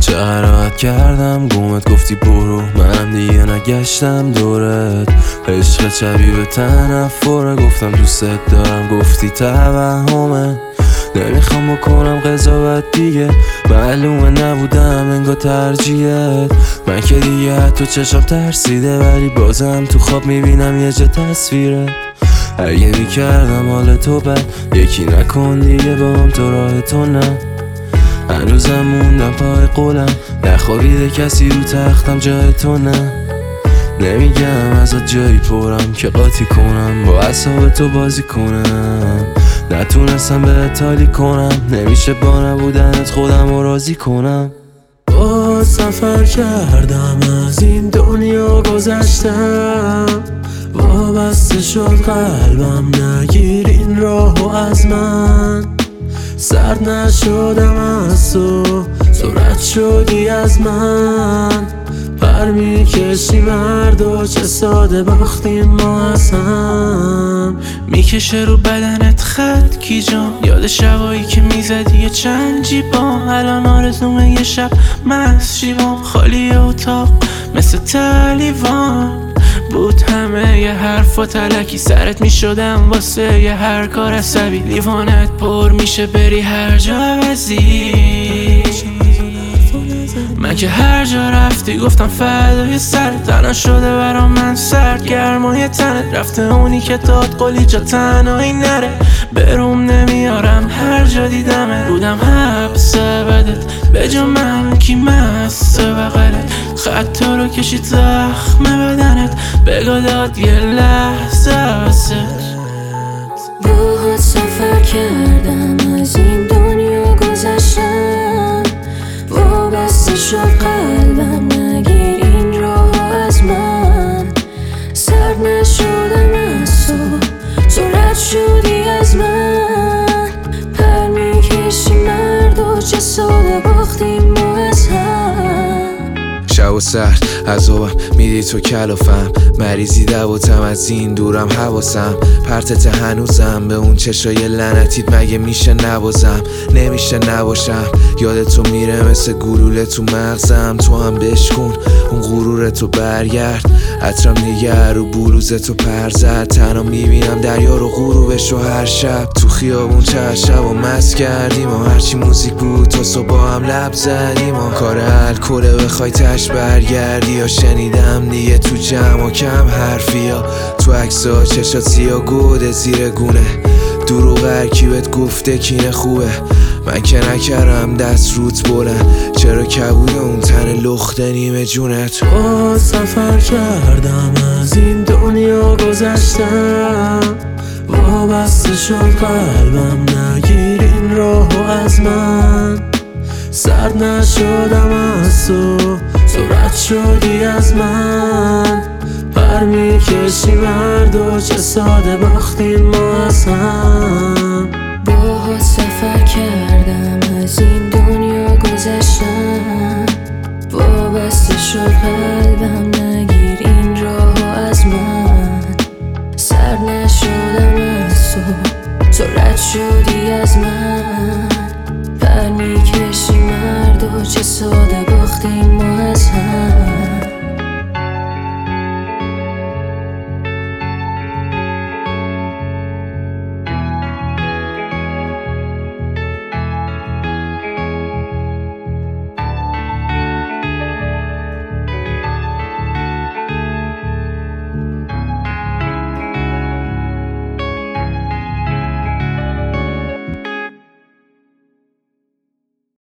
چقدر راحت کردم گمت گفتی برو، منم دیگه نگشتم دورت. عشق شبیه به تنفره، گفتم دوستت دارم گفتی توهمه. نمیخوام بکنم قضاوت دیگه، معلومه نبودم انگار ترجیحت. من که دیگه حتی چشم ترسیده، ولی بازم تو خواب میبینم یه جا تصویرت. اگه میکردم حال تو بد، یکی نکن دیگه با هم تو راه تو نه. هنوزم موندم پای قولم، نخوابیده کسی رو تختم جای تو نه. نمیگم ازت جایی پرم که قاطی کنم، با اعصاب تو بازی کنم. نتونستم به تالی کنم، نمیشه با نبودنت خودم رو راضی کنم. با سفر کردم از این دنیا گذشتم، وابسته شد قلبم نگیر این راهو از من. سرد نشدم از تو، سرعت شدی از من. پر میکشی مرد و چه ساده باختیم ما از هم. میکشه رو بدنت خط کی جام، یاد شبایی که میزدی یه چند جیبام. الان آرزومه یه شب مست شیبام، خالی اتاق مثل تلیوان بود. همه یه حرف و تلکی سرت میشدم واسه یه هر کار عصبی. لیوانت پر میشه بری هر جا عوضی. من که هر جا رفتی گفتم فدای سرت، تنها شده برام من سرد گرمای تنت. رفته اونی که داد قولی جا تنهایی نره، بروم نمیارم هر جا دیدمت. بودم حبس بدت به جا من کی مست بغلت، خط رو کشید زخم بدنت، بگو داد یه لحظه واسه. باهات سفر کردم از این دنیا گذشتم، وابسته شد قلبم نگیر این راه از من. سرد نشدم از تو، سرعت شدی از من. پر میکشی مرد و چه ساده باختیم ما از هم. شب و سر عذابم میدی تو کلافم، مریضی دواتم از این دورم حواسم. پرتت هنوزم به اون چشای لعنتیت، مگه میشه نبازم نمیشه نباشم. یاد تو میره مثل گلوله تو مغزم، تو هم بشکن اون غرورتو برگرد. عطرم نگر رو بلوزتو پر زد، تنها میبینم دریا رو غروبشو هر شب. تو خیابون چه شب و مست کردیم و هرچی موزیک بود تا صبح هم لب زدیم و کار الکله بخوای تش برگردی. یا شنیدم دیگه تو جمع و کم حرفی ها، تو عکس‌ها چشات سیاه گوده زیر گونه. دروغ هرکی بهت گفته کینه خوبه، من که نکردم دست روت بلند. چرا کبود اون تن لخته نیمه جونت. با سفر کردم از این دنیا گذشتم، وابسته شد قلبم نگیر این راهو از من. سرد نشدم از تو، سرعت شدی از من. پر میکشی مرد و چه ساده باختیم ما از هم. باهات سفر کردم از این دنیا گذشتم، وابسته شد قلبم نگیر این راهو از من. سرد نشدم از تو، سرعت شدی از من. پر میکشی مرد و چه ساده باختیم ما